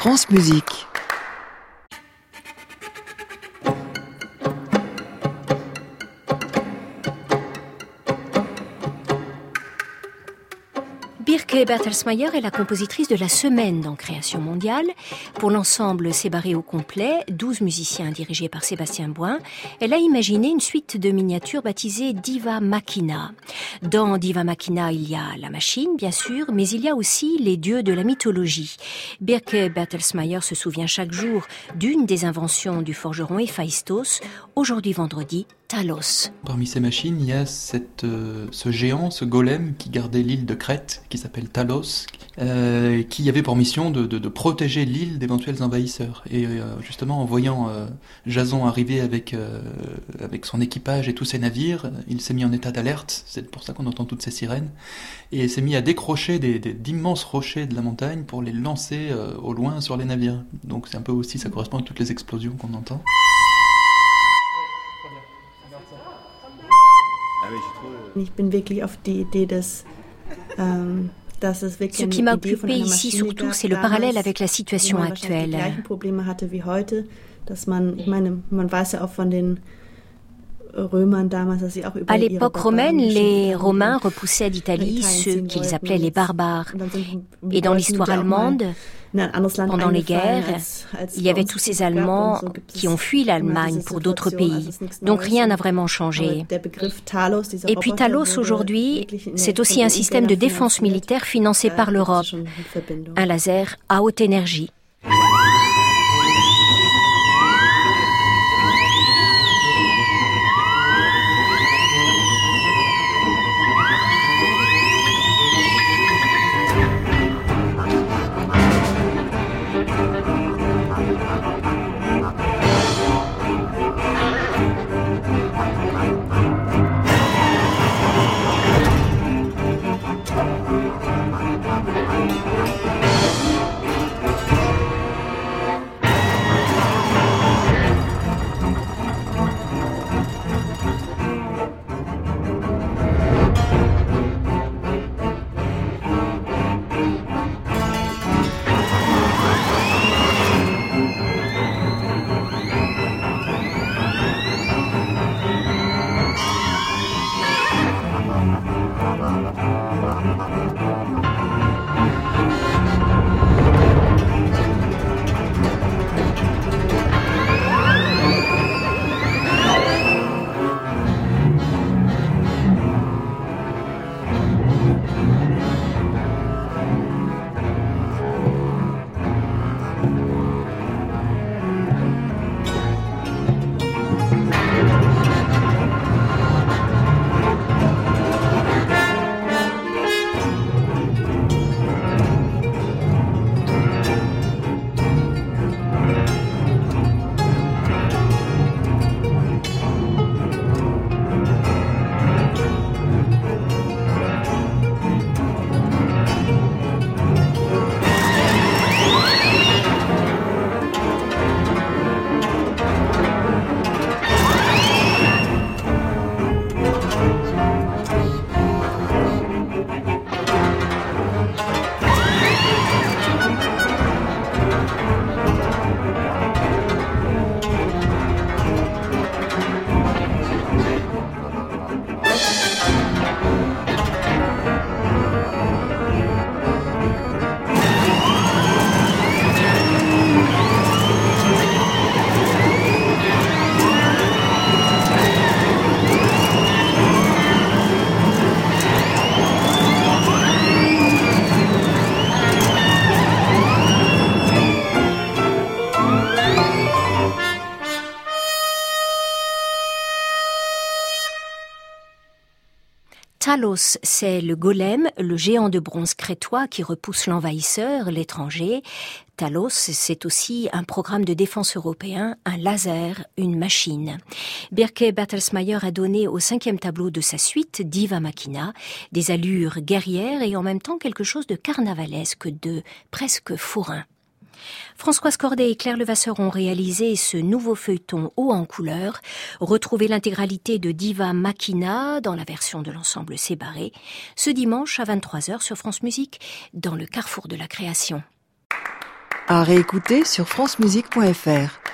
France Musique. Birke Bertelsmeyer est la compositrice de la semaine dans Création mondiale. Pour l'ensemble Sébarré au complet, 12 musiciens dirigés par Sébastien Boin, elle a imaginé une suite de miniatures baptisée Diva Machina. Dans Diva Machina, il y a la machine, bien sûr, mais il y a aussi les dieux de la mythologie. Birke Bertelsmeyer se souvient chaque jour d'une des inventions du forgeron Héphaïstos, aujourd'hui vendredi, Talos. Parmi ces machines, il y a ce géant, ce golem qui gardait l'île de Crète, qui s'appelle Talos, qui avait pour mission de protéger l'île d'éventuels envahisseurs. Et justement, en voyant Jason arriver avec son équipage et tous ses navires, il s'est mis en état d'alerte, c'est pour ça qu'on entend toutes ces sirènes, et s'est mis à décrocher d'immenses rochers de la montagne pour les lancer au loin sur les navires. Donc c'est un peu aussi, ça correspond à toutes les explosions qu'on entend. Ce qui m'a occupé ici surtout, c'est le parallèle avec la situation actuelle. À l'époque romaine, les Romains repoussaient d'Italie ceux qu'ils appelaient les barbares. Et dans l'histoire allemande, pendant les guerres, il y avait tous ces Allemands qui ont fui l'Allemagne pour d'autres pays. Donc rien n'a vraiment changé. Et puis Talos aujourd'hui, c'est aussi un système de défense militaire financé par l'Europe. Un laser à haute énergie. Talos, c'est le golem, le géant de bronze crétois qui repousse l'envahisseur, l'étranger. Talos, c'est aussi un programme de défense européen, un laser, une machine. Birke Bertelsmeyer a donné au 5e tableau de sa suite, Diva Machina, des allures guerrières et en même temps quelque chose de carnavalesque, de presque forain. Françoise Corday et Claire Levasseur ont réalisé ce nouveau feuilleton haut en couleur. Retrouvez l'intégralité de Diva Machina dans la version de l'ensemble Sébarré ce dimanche à 23h sur France Musique dans le carrefour de la création. À réécouter sur francemusique.fr.